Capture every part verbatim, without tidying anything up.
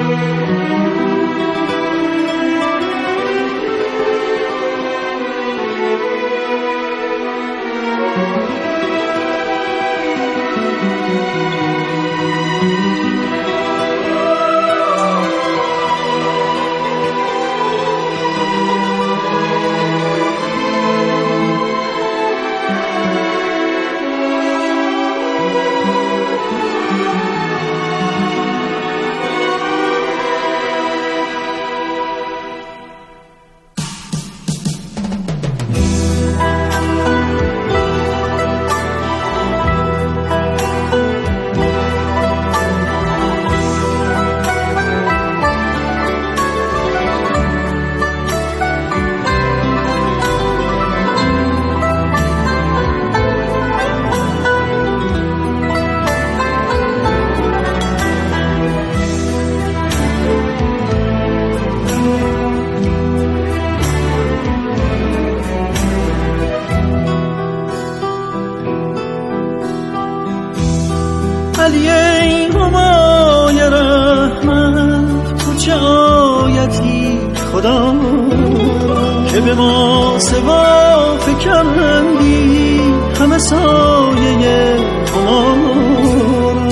علی ای همای رحمت، تو چه آیتی خدا که به ما سوا فکندی همه سایه همارا.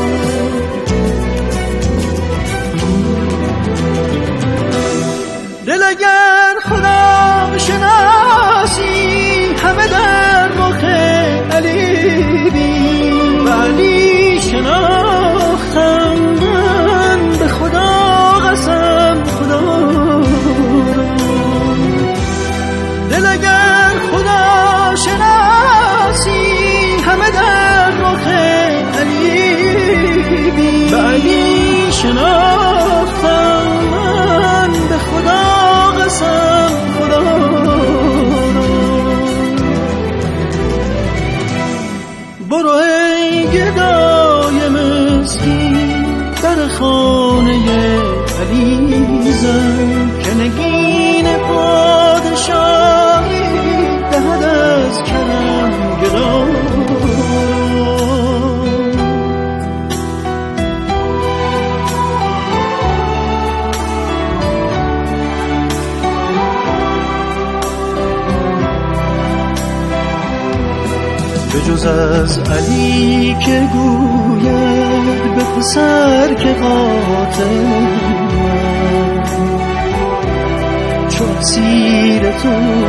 دل اگر خدا شناسی همه در رخ علی بین و علی شناختم من به خدا قسم خدا را. دل اگر خدا شناسی همه در رخ علی بین و علی شناختم من به خدا قسم خدا را. برو ای گدای مسکین در خانه علی زن که نگین پادشاهی دهد از کرم گدا. بجز از علی که گوید به پسر که قاتل من، چو اسیر تو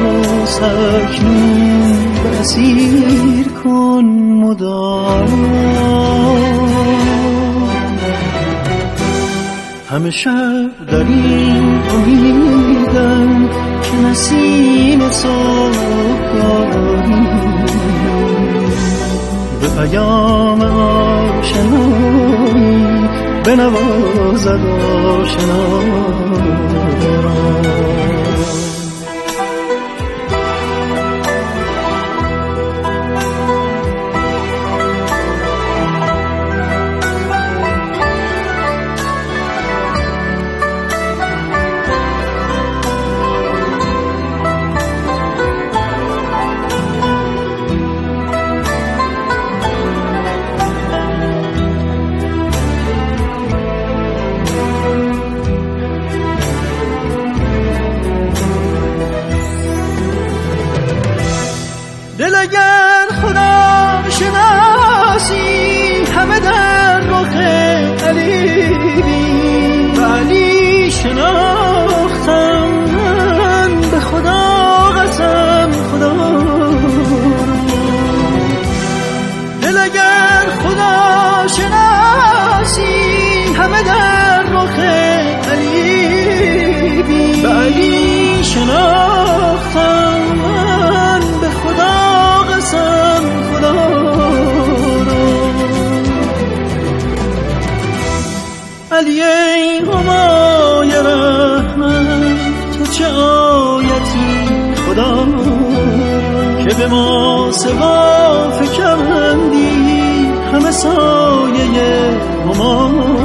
سکنون به اسیر کن مدام. همه شب در این امیدم که نسیم صبحگاهی به پیام آشنایی بنوازد آشنا را. دل اگر خدا شناسی همه در رخ علی بین و علی شناختم من به خدا قسم خدا را. دل اگر خدا شناسی همه در رخ علی بین و علی شناختم من به خدا قسم خدا را. علی ای همای رحمت، تو چه آیتی خدا که به ما سوا فکندی همه سایه همارا.